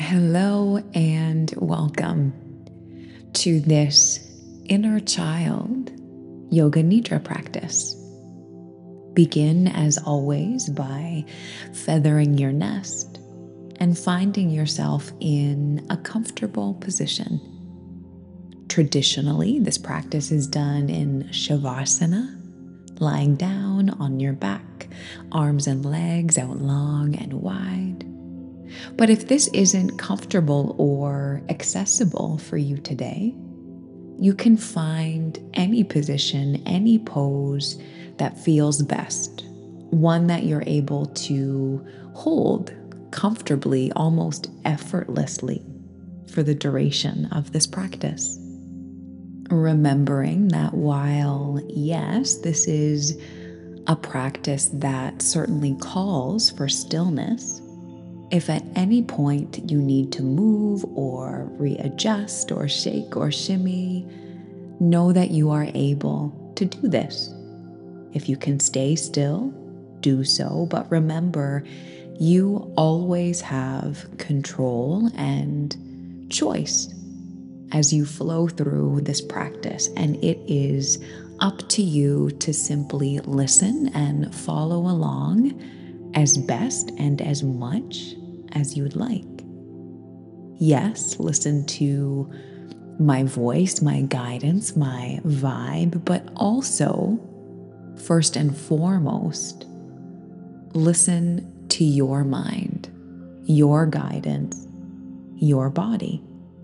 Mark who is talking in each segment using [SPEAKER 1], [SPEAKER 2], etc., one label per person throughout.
[SPEAKER 1] Hello and welcome to this inner child yoga nidra practice. Begin as always by feathering your nest and finding yourself in a comfortable position. Traditionally, this practice is done in Shavasana, lying down on your back, arms and legs out long and wide. But if this isn't comfortable or accessible for you today, you can find any position, any pose that feels best, one that you're able to hold comfortably, almost effortlessly for the duration of this practice. Remembering that while, yes, this is a practice that certainly calls for stillness, if at any point you need to move or readjust or shake or shimmy, know that you are able to do this. If you can stay still, do so, but remember, you always have control and choice as you flow through this practice, and it is up to you to simply listen and follow along as best and as much as you would like. Yes, listen to my voice, my guidance, my vibe, but also, first and foremost, listen to your mind, your guidance, your body.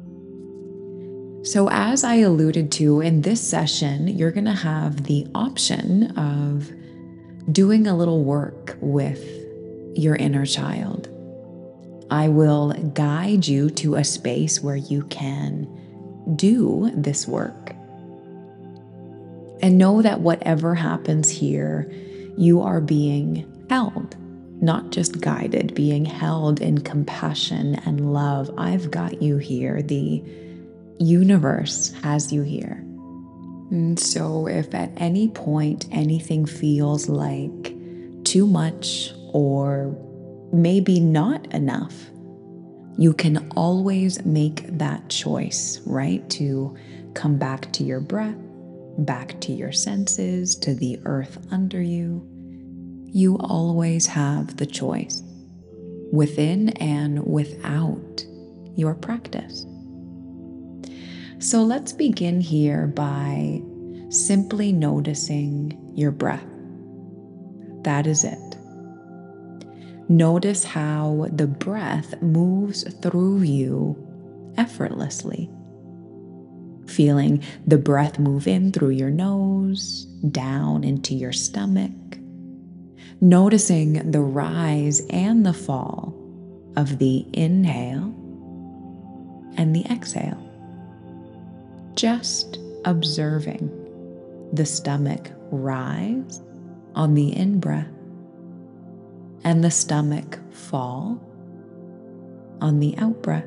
[SPEAKER 1] So, as I alluded to in this session, you're going to have the option of doing a little work with your inner child. I will guide you to a space where you can do this work. And know that whatever happens here, you are being held, not just guided, being held in compassion and love. I've got you here. The universe has you here. And so if at any point anything feels like too much or maybe not enough, you can always make that choice, right? To come back to your breath, back to your senses, to the earth under you. You always have the choice, within and without your practice. So let's begin here by simply noticing your breath. That is it. Notice how the breath moves through you effortlessly. Feeling the breath move in through your nose, down into your stomach. Noticing the rise and the fall of the inhale and the exhale. Just observing the stomach rise on the in-breath and the stomach fall on the out-breath.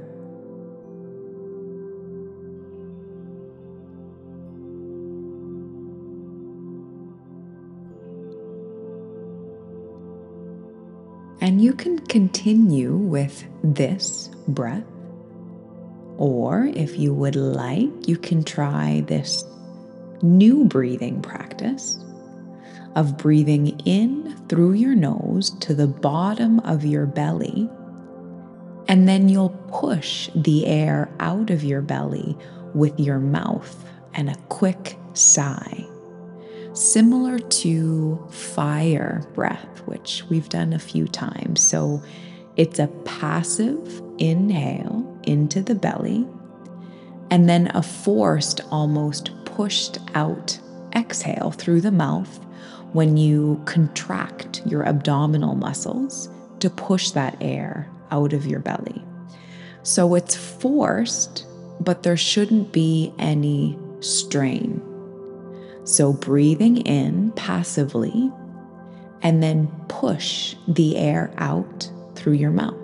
[SPEAKER 1] And you can continue with this breath, or if you would like, you can try this new breathing practice of breathing in through your nose to the bottom of your belly, and then you'll push the air out of your belly with your mouth and a quick sigh, similar to fire breath, which we've done a few times. So it's a passive inhale into the belly, and then a forced, almost pushed out exhale through the mouth when you contract your abdominal muscles to push that air out of your belly. So it's forced, but there shouldn't be any strain. So breathing in passively, and then push the air out through your mouth.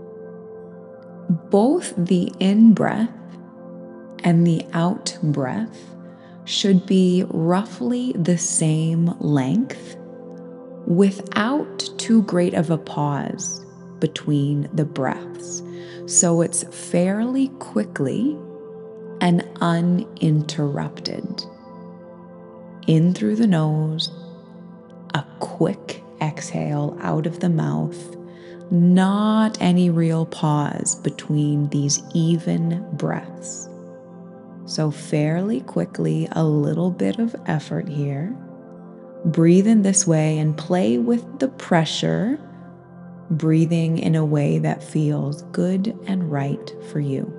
[SPEAKER 1] Both the in-breath and the out-breath should be roughly the same length without too great of a pause. between the breaths. So it's fairly quickly and uninterrupted. In through the nose, a quick exhale out of the mouth, not any real pause between these even breaths. So fairly quickly, a little bit of effort here. Breathe in this way and play with the pressure, breathing in a way that feels good and right for you.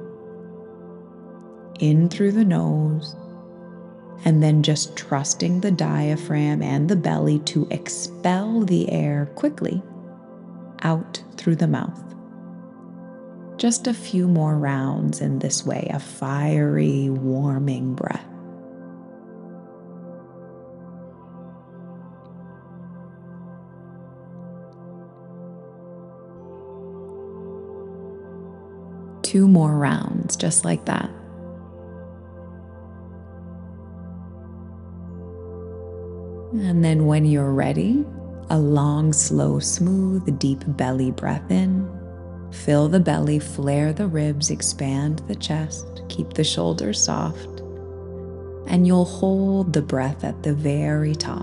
[SPEAKER 1] In through the nose, and then just trusting the diaphragm and the belly to expel the air quickly out through the mouth. Just a few more rounds in this way, a fiery, warming breath. Two more rounds, just like that. And then when you're ready, a long, slow, smooth, deep belly breath in. Fill the belly, flare the ribs, expand the chest, keep the shoulders soft, and you'll hold the breath at the very top.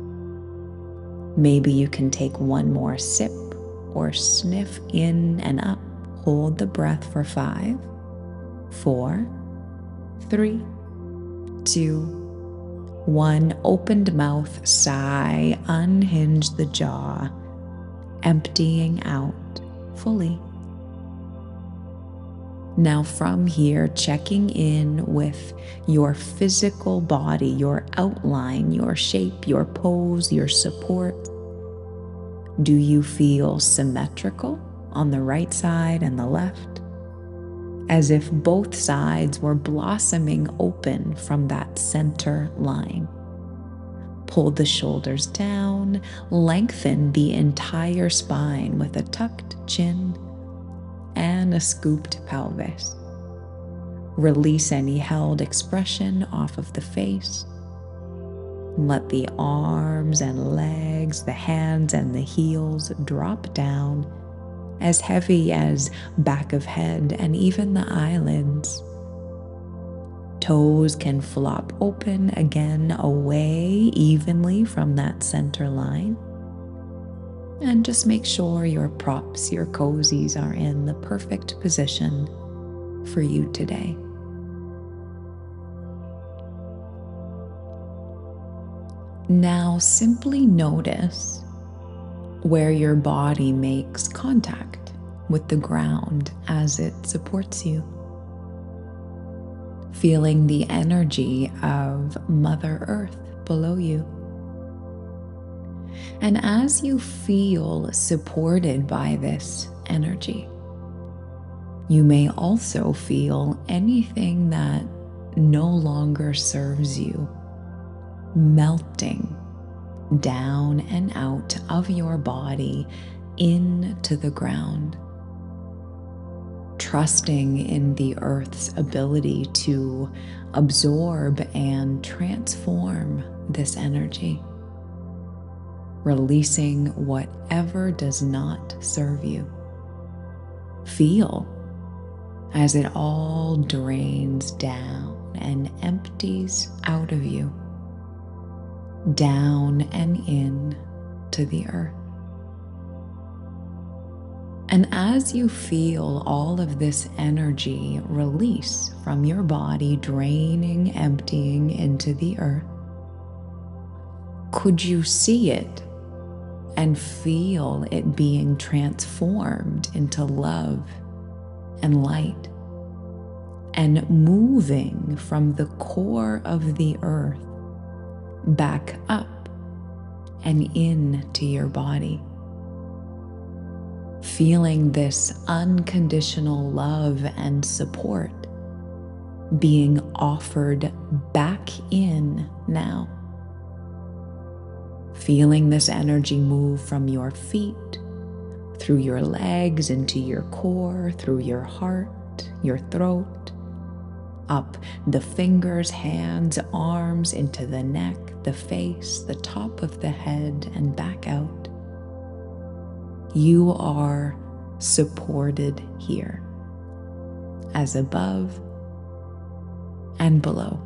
[SPEAKER 1] Maybe you can take one more sip or sniff in and up. Hold the breath for 5, 4, 3, 2, 1. Opened mouth, sigh, unhinge the jaw, emptying out fully. Now from here, checking in with your physical body, your outline, your shape, your pose, your support. Do you feel symmetrical on the right side and the left? As if both sides were blossoming open from that center line. Pull the shoulders down, lengthen the entire spine with a tucked chin and a scooped pelvis. Release any held expression off of the face. Let the arms and legs, the hands and the heels drop down, as heavy as back of head and even the eyelids. Toes can flop open again, away evenly from that center line. And just make sure your props, your cozies are in the perfect position for you today. Now simply notice where your body makes contact with the ground as it supports you. Feeling the energy of Mother Earth below you. And as you feel supported by this energy, you may also feel anything that no longer serves you melting down and out of your body into the ground. Trusting in the earth's ability to absorb and transform this energy. Releasing whatever does not serve you. Feel as it all drains down and empties out of you, down and in to the earth. And as you feel all of this energy release from your body, draining, emptying into the earth, could you see it and feel it being transformed into love and light, and moving from the core of the earth back up and into your body? Feeling this unconditional love and support being offered back in now. Feeling this energy move from your feet, through your legs, into your core, through your heart, your throat, up the fingers, hands, arms, into the neck, the face, the top of the head, and back out. You are supported here, as above and below.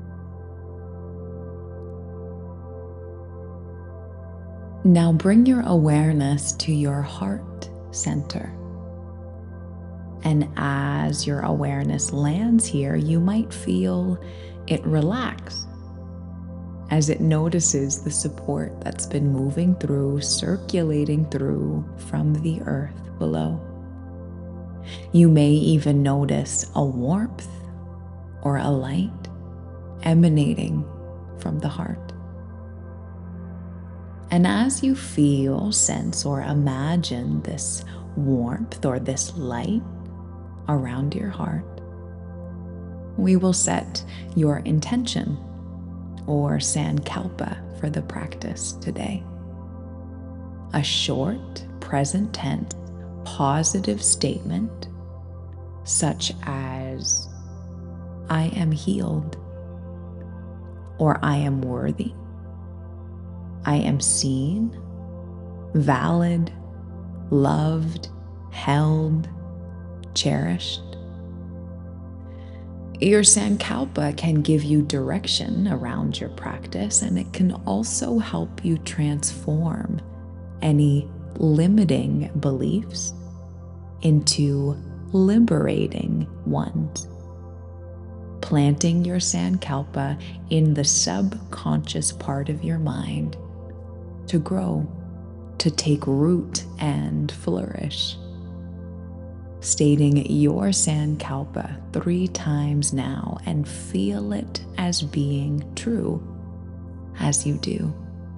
[SPEAKER 1] Now bring your awareness to your heart center. And as your awareness lands here, you might feel it relax as it notices the support that's been moving through, circulating through from the earth below. You may even notice a warmth or a light emanating from the heart. And as you feel, sense, or imagine this warmth or this light around your heart, we will set your intention or sankalpa for the practice today. A short, present tense, positive statement such as, I am healed, or I am worthy, I am seen, valid, loved, held, cherished. Your sankalpa can give you direction around your practice, and it can also help you transform any limiting beliefs into liberating ones. Planting your sankalpa in the subconscious part of your mind to grow, to take root and flourish. Stating your sankalpa 3 times now and feel it as being true as you do.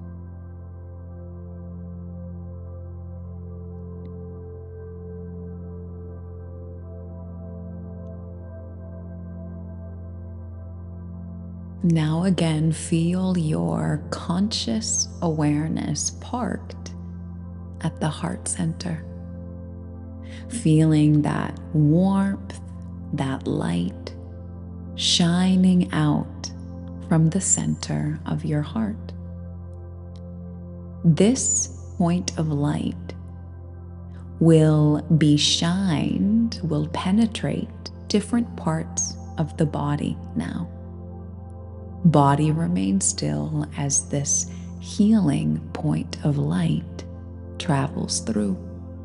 [SPEAKER 1] Now again, feel your conscious awareness parked at the heart center. Feeling that warmth, that light shining out from the center of your heart. This point of light will be shined, will penetrate different parts of the body now. Body remains still as this healing point of light travels through.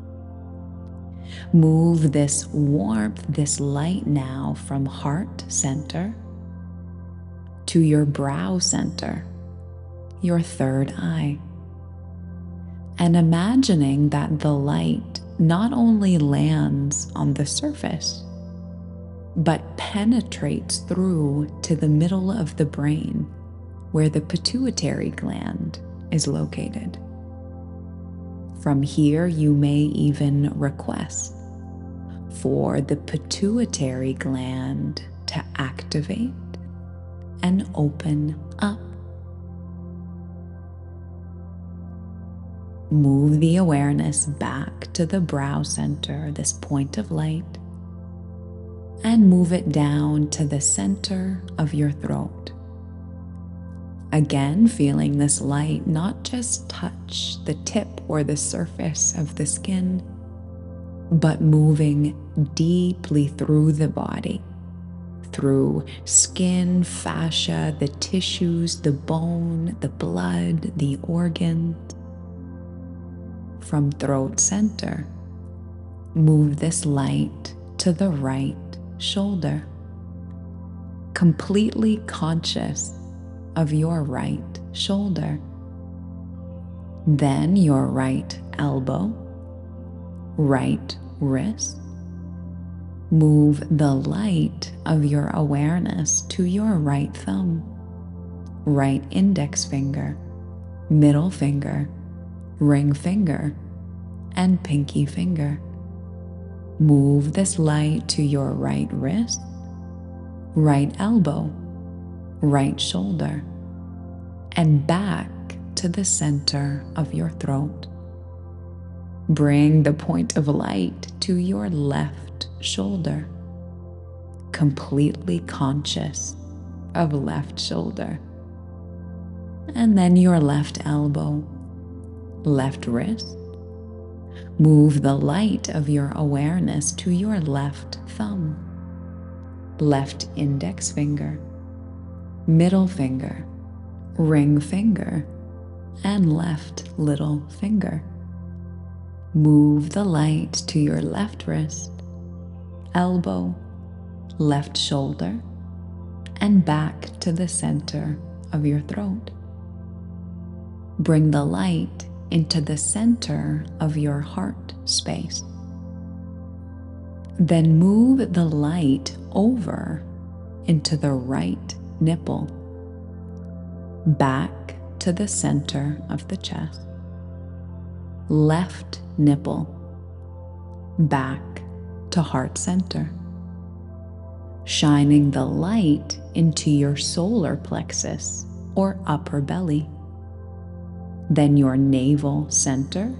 [SPEAKER 1] Move this warmth, this light now from heart center to your brow center, your third eye. And imagining that the light not only lands on the surface, but penetrates through to the middle of the brain where the pituitary gland is located. From here, you may even request for the pituitary gland to activate and open up. Move the awareness back to the brow center, this point of light, and move it down to the center of your throat. Again, feeling this light not just touch the tip or the surface of the skin, but moving deeply through the body, through skin, fascia, the tissues, the bone, the blood, the organs. From throat center, move this light to the right shoulder, completely conscious of your right shoulder. Then your right elbow, right wrist. Move the light of your awareness to your right thumb, right index finger, middle finger, ring finger, and pinky finger. Move this light to your right wrist, right elbow, right shoulder, and back to the center of your throat. Bring the point of light to your left shoulder, completely conscious of left shoulder. And then your left elbow, left wrist. Move the light of your awareness to your left thumb, left index finger, middle finger, ring finger, and left little finger. Move the light to your left wrist, elbow, left shoulder, and back to the center of your throat. Bring the light into the center of your heart space. Then move the light over into the right nipple, back to the center of the chest, left nipple, back to heart center, shining the light into your solar plexus or upper belly, then your navel center.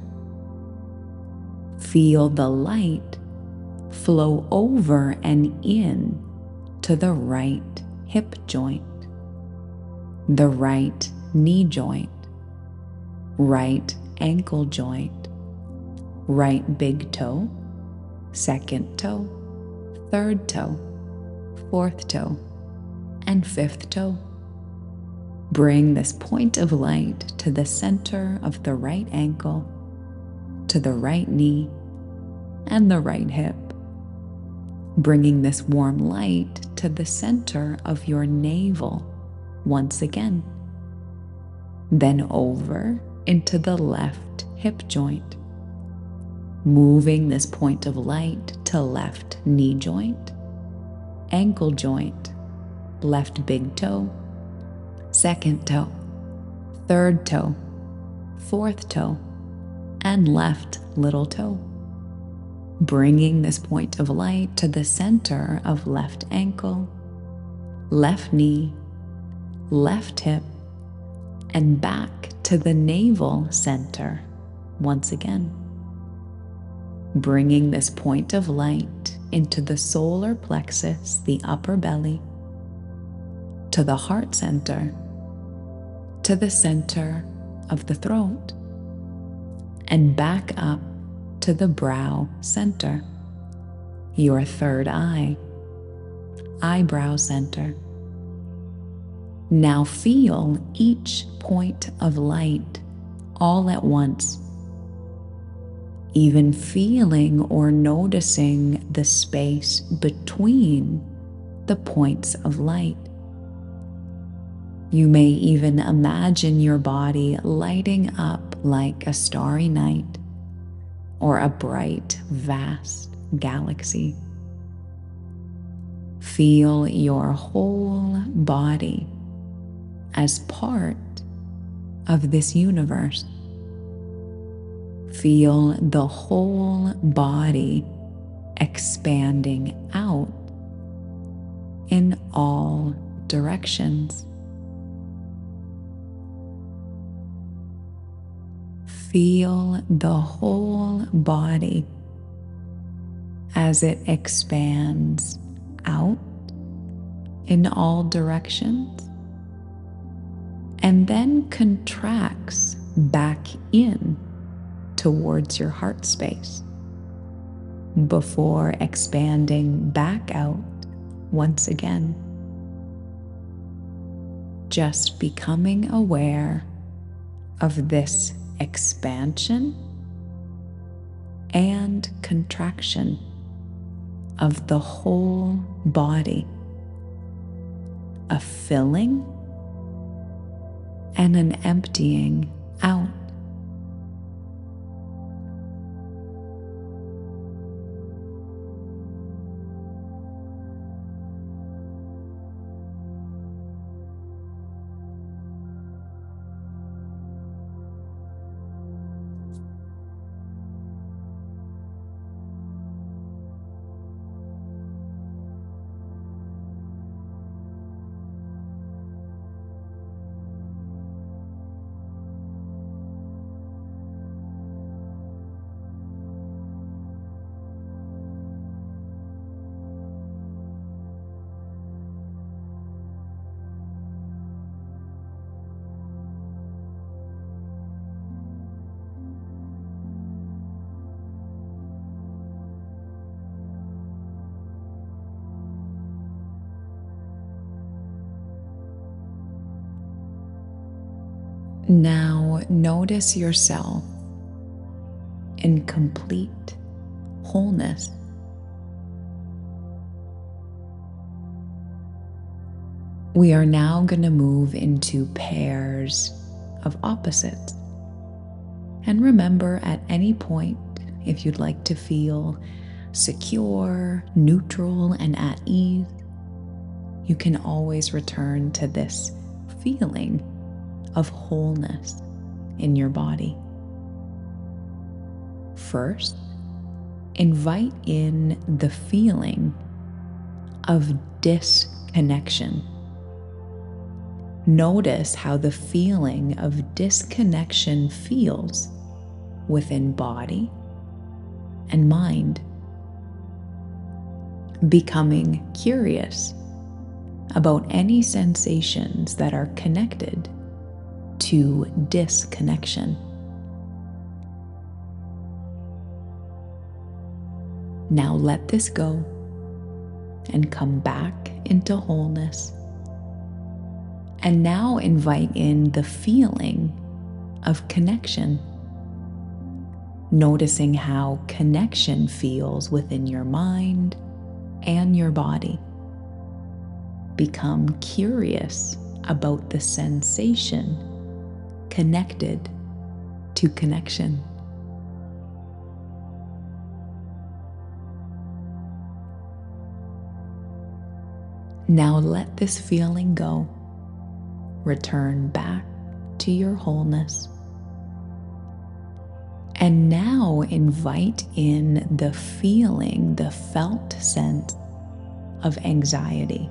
[SPEAKER 1] Feel the light flow over and in to the right hip joint, the right knee joint, right ankle joint, right big toe, second toe, third toe, fourth toe, and fifth toe. Bring this point of light to the center of the right ankle, to the right knee, and the right hip. Bringing this warm light to the center of your navel once again. Then over into the left hip joint. Moving this point of light to left knee joint, ankle joint, left big toe, second toe, third toe, fourth toe, and left little toe. Bringing this point of light to the center of left ankle, left knee, left hip, and back to the navel center once again. Bringing this point of light into the solar plexus, the upper belly, to the heart center, to the center of the throat, and back up to the brow center, your third eye, eyebrow center. Now feel each point of light all at once, even feeling or noticing the space between the points of light. You may even imagine your body lighting up like a starry night or a bright, vast galaxy. Feel your whole body as part of this universe. Feel the whole body expanding out in all directions. Feel the whole body as it expands out in all directions and then contracts back in towards your heart space before expanding back out once again. Just becoming aware of this expansion and contraction of the whole body, a filling and an emptying out. Now notice yourself in complete wholeness. We are now going to move into pairs of opposites. And remember, at any point, if you'd like to feel secure, neutral, and at ease, you can always return to this feeling of wholeness in your body. First, invite in the feeling of disconnection. Notice how the feeling of disconnection feels within body and mind. Becoming curious about any sensations that are connected to disconnection. Now let this go and come back into wholeness. And now invite in the feeling of connection. Noticing how connection feels within your mind and your body. Become curious about the sensation connected to connection. Now let this feeling go. Return back to your wholeness. And now invite in the feeling, the felt sense of anxiety.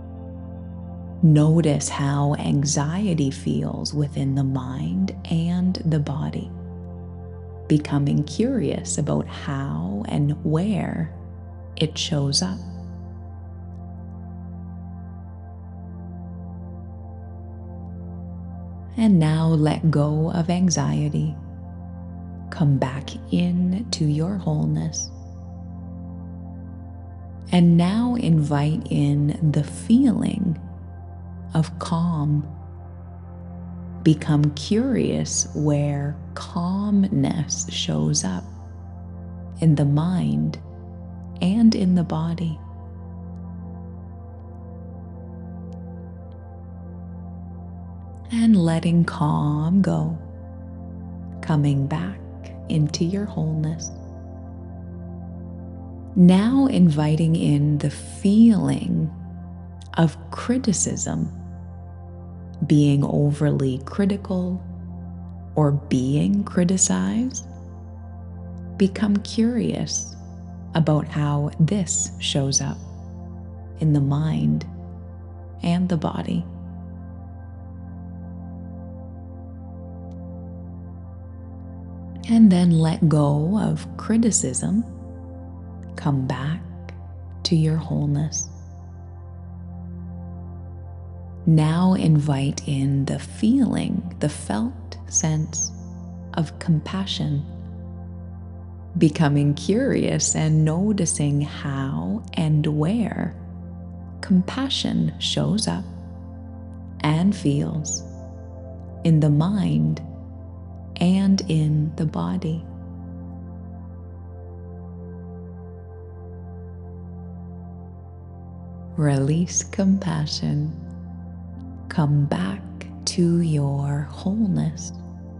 [SPEAKER 1] Notice how anxiety feels within the mind and the body. Becoming curious about how and where it shows up. And now let go of anxiety. Come back into your wholeness. And now invite in the feeling of calm. Become curious where calmness shows up in the mind and in the body. And letting calm go, coming back into your wholeness. Now inviting in the feeling of criticism, being overly critical or being criticized. Become curious about how this shows up in the mind and the body. And then let go of criticism. Come back to your wholeness. Now invite in the feeling, the felt sense of compassion. Becoming curious and noticing how and where compassion shows up and feels in the mind and in the body. Release compassion. Come back to your wholeness.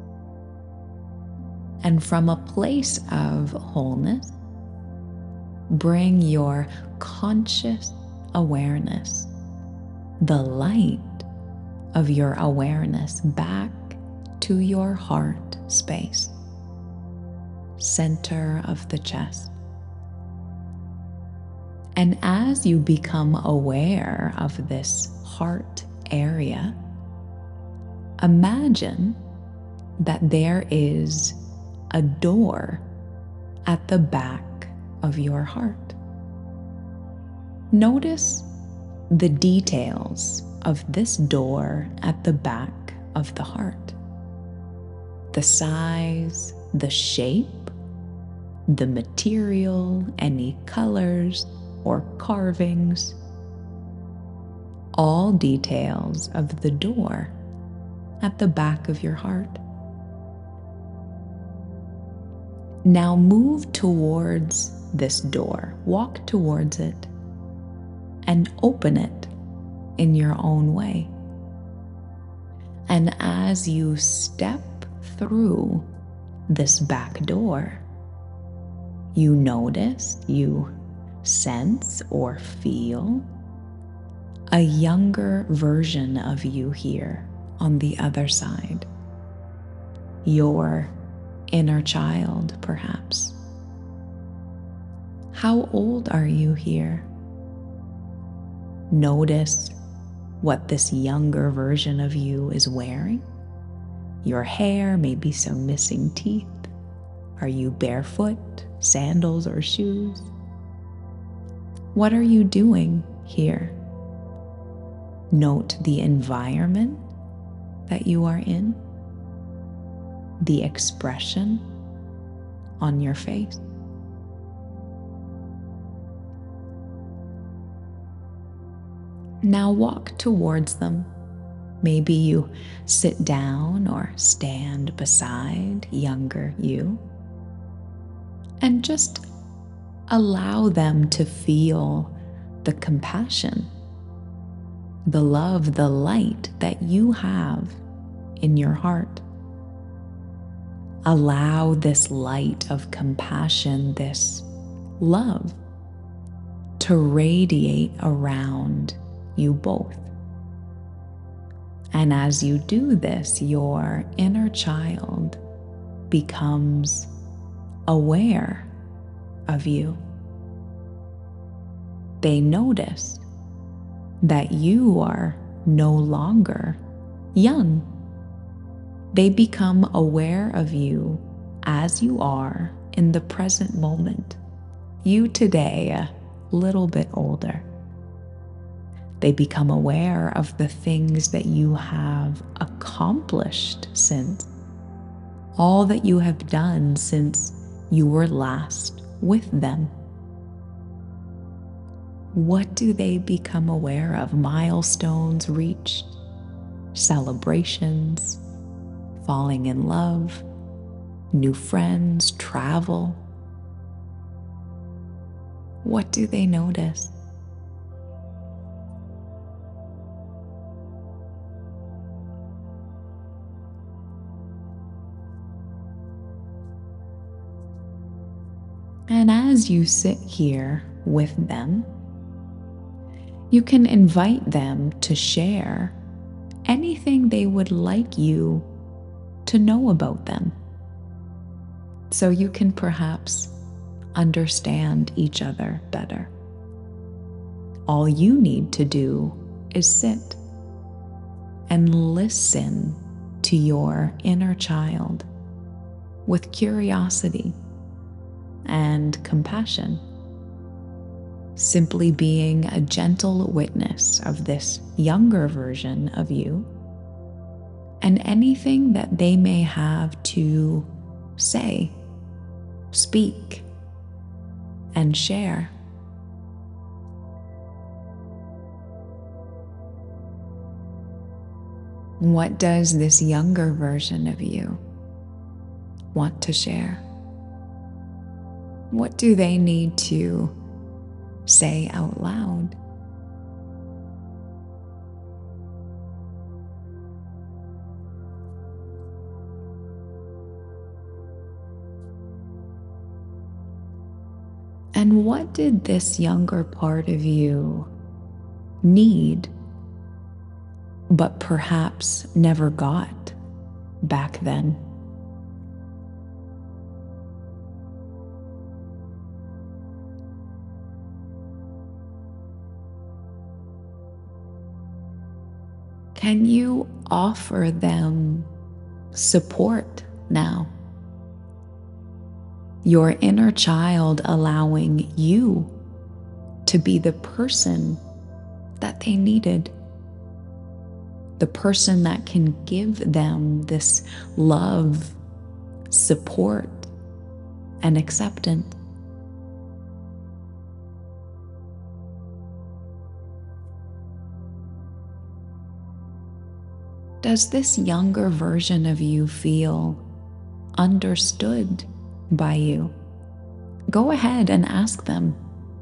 [SPEAKER 1] And from a place of wholeness, bring your conscious awareness, the light of your awareness, back to your heart space, center of the chest. And as you become aware of this heart area, imagine that there is a door at the back of your heart. Notice the details of this door at the back of the heart. The size, the shape, the material, any colors or carvings. All details of the door at the back of your heart. Now move towards this door, walk towards it, and open it in your own way. And as you step through this back door, you notice, you sense or feel a younger version of you here on the other side. Your inner child, perhaps. How old are you here? Notice what this younger version of you is wearing. Your hair, maybe some missing teeth. Are you barefoot, sandals, or shoes? What are you doing here? Note the environment that you are in, the expression on your face. Now walk towards them. Maybe you sit down or stand beside younger you, and just allow them to feel the compassion, the love, the light that you have in your heart. Allow this light of compassion, this love, to radiate around you both. And as you do this, your inner child becomes aware of you. They notice that you are no longer young. They become aware of you as you are in the present moment. You today, a little bit older. They become aware of the things that you have accomplished since, all that you have done since you were last with them. What do they become aware of? Milestones reached, celebrations, falling in love, new friends, travel. What do they notice? And as you sit here with them, you can invite them to share anything they would like you to know about them, so you can perhaps understand each other better. All you need to do is sit and listen to your inner child with curiosity and compassion, simply being a gentle witness of this younger version of you and anything that they may have to say, speak, and share. What does this younger version of you want to share? What do they need to say out loud? And what did this younger part of you need, but perhaps never got back then? Can you offer them support now? Your inner child allowing you to be the person that they needed, the person that can give them this love, support, and acceptance. Does this younger version of you feel understood by you? Go ahead and ask them.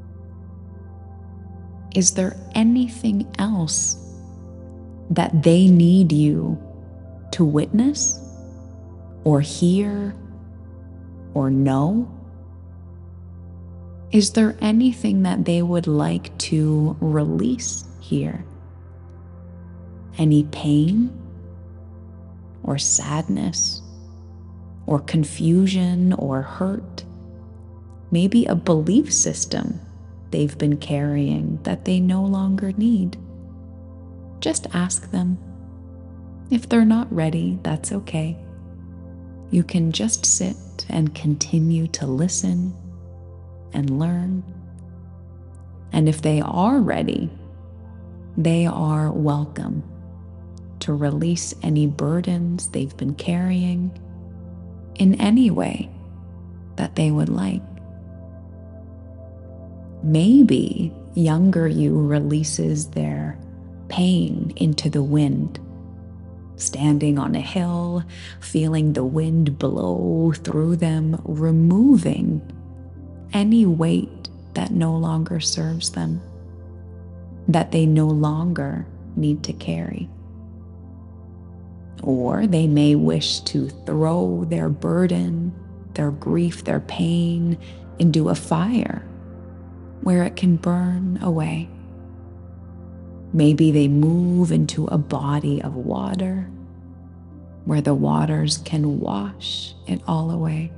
[SPEAKER 1] Is there anything else that they need you to witness or hear or know? Is there anything that they would like to release here? Any pain or sadness or confusion or hurt? Maybe a belief system they've been carrying that they no longer need. Just ask them. If they're not ready, that's okay. You can just sit and continue to listen and learn. And if they are ready, they are welcome to release any burdens they've been carrying in any way that they would like. Maybe younger you releases their pain into the wind, standing on a hill, feeling the wind blow through them, removing any weight that no longer serves them, that they no longer need to carry. Or they may wish to throw their burden, their grief, their pain into a fire where it can burn away. Maybe they move into a body of water where the waters can wash it all away.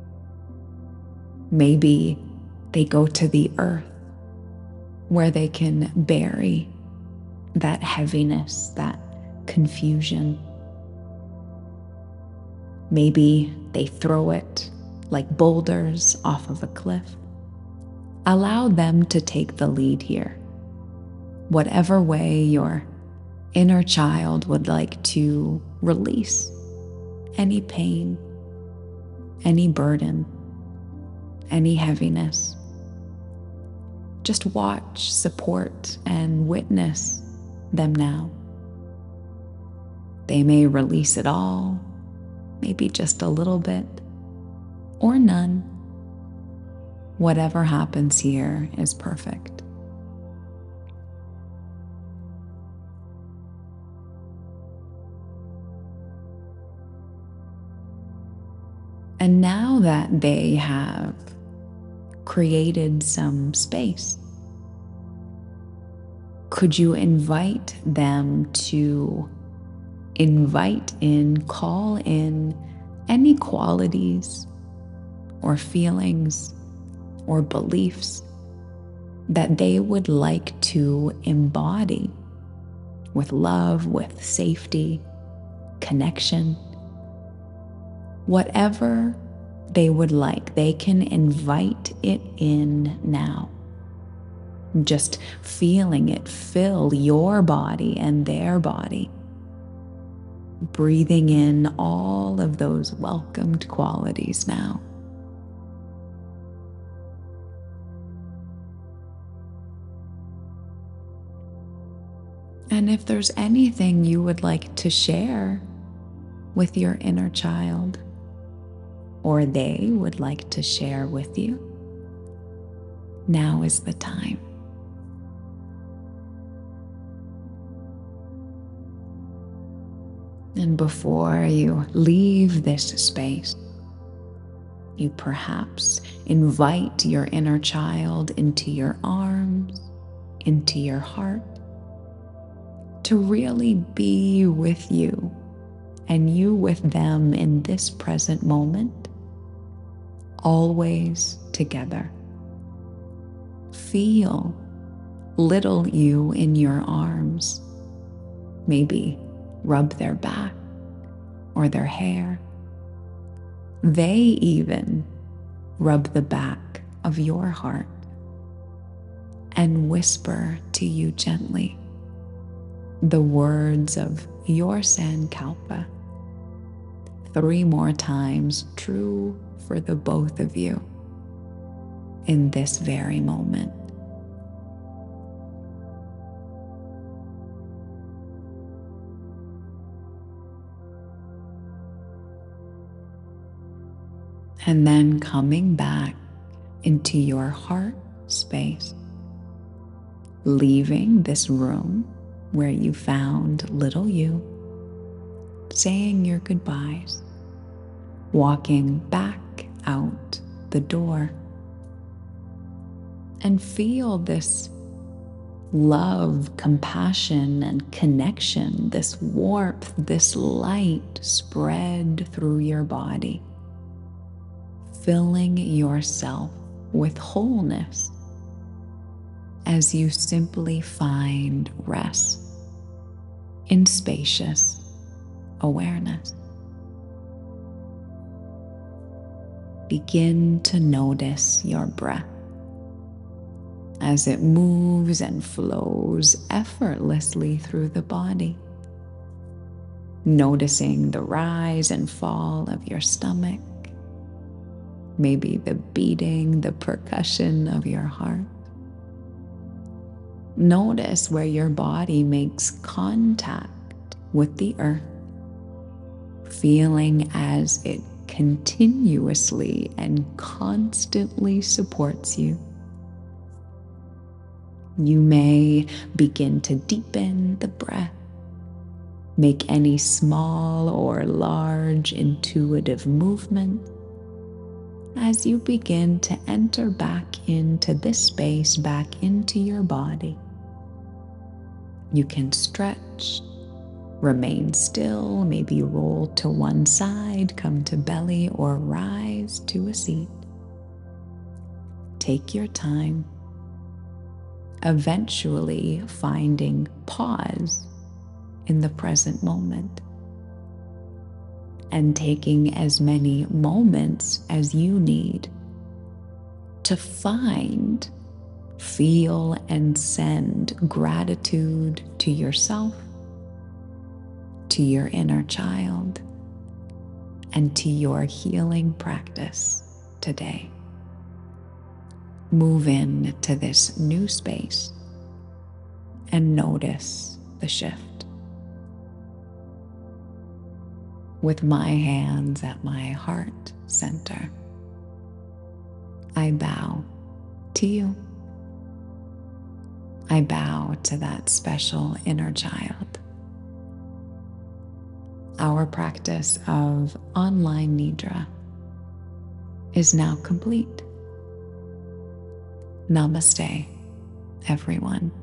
[SPEAKER 1] Maybe they go to the earth where they can bury that heaviness, that confusion. Maybe they throw it like boulders off of a cliff. Allow them to take the lead here. Whatever way your inner child would like to release any pain, any burden, any heaviness. Just watch, support, and witness them now. They may release it all, maybe just a little bit, or none. Whatever happens here is perfect. And now that they have created some space, could you invite them to call in any qualities or feelings or beliefs that they would like to embody with love, with safety, connection? Whatever they would like, they can invite it in now. Just feeling it fill your body and their body. Breathing in all of those welcomed qualities now. And if there's anything you would like to share with your inner child, or they would like to share with you, now is the time. And before you leave this space, you perhaps invite your inner child into your arms, into your heart, to really be with you and you with them in this present moment, always together. Feel little you in your arms. Maybe rub their back or their hair. They even rub the back of your heart and whisper to you gently the words of your Sankalpa 3 more times, true for the both of you in this very moment. And then coming back into your heart space, leaving this room where you found little you, saying your goodbyes, walking back out the door, and feel this love, compassion, and connection, this warmth, this light spread through your body, filling yourself with wholeness as you simply find rest in spacious awareness. Begin to notice your breath as it moves and flows effortlessly through the body, noticing the rise and fall of your stomach, maybe the beating, the percussion of your heart. Notice where your body makes contact with the earth, feeling as it continuously and constantly supports you. You may begin to deepen the breath, make any small or large intuitive movement as you begin to enter back into this space, back into your body. You can stretch, remain still, maybe roll to one side, come to belly, or rise to a seat. Take your time, eventually finding pause in the present moment and taking as many moments as you need to find, feel, and send gratitude to yourself, to your inner child, and to your healing practice today. Move into this new space and notice the shift. With my hands at my heart center, I bow to you. I bow to that special inner child. Our practice of online Nidra is now complete. Namaste, everyone.